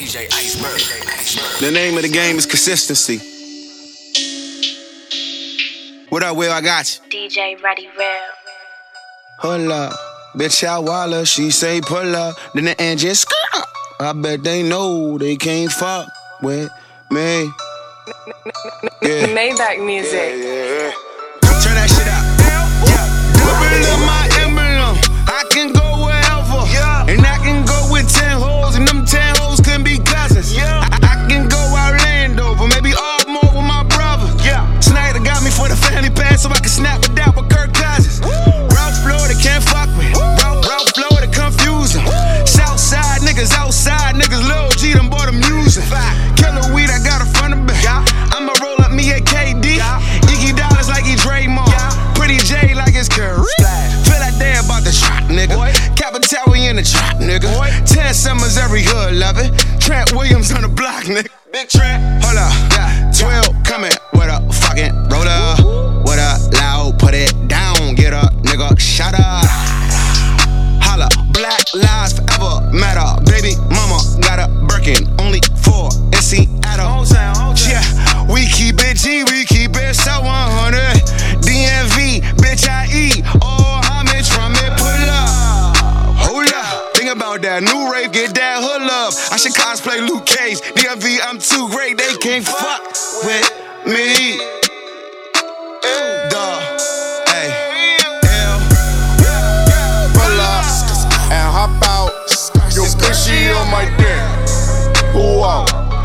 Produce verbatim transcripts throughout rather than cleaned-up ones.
J Iceberg. The name of the game is consistency. What up, Will? I got you. D J Ready Real. Hold up. Bitch, I walla, she say pull up. Then the end just skirt. I bet they know they can't fuck with me. Yeah. Maybach music. Yeah, yeah. Turn that shit up. Yeah. Double up my emblem. I can go wherever. Yeah. And I can go with ten hoes. And them ten hoes can be cousins. Yeah. I, I can go Orlando, but maybe all more with my brother. Yeah. Snyder got me for the family pass so I can snap it down with Kirk Cousins. Ralph Florida can't fuck with. Ralph, Ralph Florida confuse them. Southside niggas outside niggas. Lil G done bought them music. Killer weed, I got a front of back. I'ma roll up me a K D. Iggy Dollars like he Draymond. Pretty J like it's Curry. Feel like they about the trap, nigga. Capital in the trap, nigga. Ten summers every hood, love it. Trent Williams on the block, nigga. Big Trent. Hold up. twelve coming with a fucking roller. With a loud, put it down. Get a nigga shut up. Holla. Black lives forever matter. Baby mama got a Birkin. Only four in Seattle. Yeah, we keep it G, we keep it so one hundred. D M V, bitch, I eat all homage from it. Pull up, hold up. Think about that new rave, get that hood love. I should cosplay Luke Cage. D M V, I'm too great, they can't fuck with me. Duh, hey, L. Pull up and hop out. Yo, bitchy on my dick. Whoa.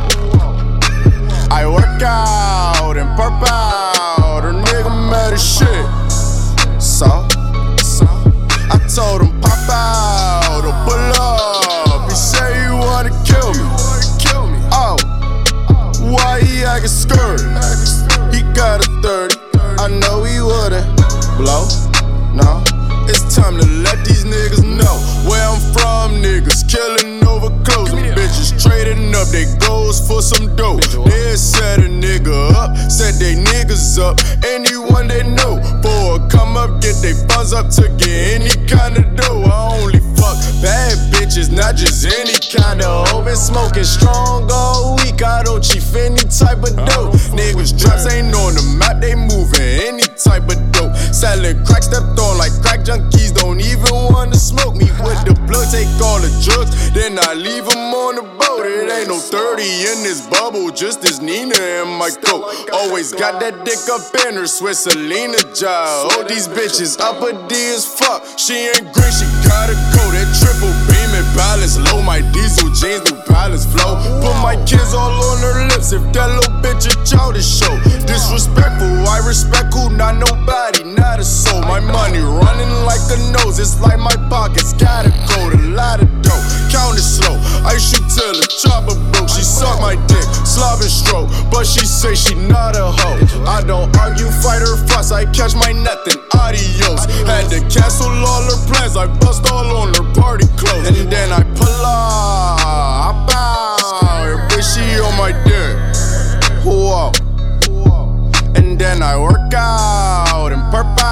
I work out and purp out. A nigga mad as shit. So, so I told him pop out or pull up. He say he wanna kill me. Oh, why he actin' scared? He got a thirty. I know he wouldn't blow. No, it's time to let these niggas know where I'm from. Niggas killing over clothes. Them bitches trading up they goals for some dope. They set a nigga up, set they niggas up. Anyone they know for a come up, get they funds up to get any kind of dough. I only fuck bad bitches, not just any kind of hoe. Been smoking strong all week, I don't chief any type of dope. Niggas drops ain't on the map, they moving any type of dope. Selling crack, stepped on like crack junkies, don't even wanna smoke me with the plug. Take all the drugs, then I leave them on the boat. It ain't no thirty in this bubble, just this Nina in my throat. Always got that dick up in her Swissalina job. Oh, these bitches upper D as fuck. She ain't green, she gotta go. That triple beam and balance low. My diesel jeans, new balance flow. Put my kids all on her lips. If that little bitch a childish show. Disrespectful, I respect who, not nobody, not a soul. My money running like a nose. It's like my pockets gotta go. A lot of dough, count it slow. I shoot till the chopper broke. She suck my dick, slob and stroke, but she say she not a hoe. I don't argue, fight or fuss. I catch my nothing, adios. Had to cancel all her plans. I bust all on her party clothes, and then I pull up, hop out, and bitch she on my dick. Whoa. And then I work out and purp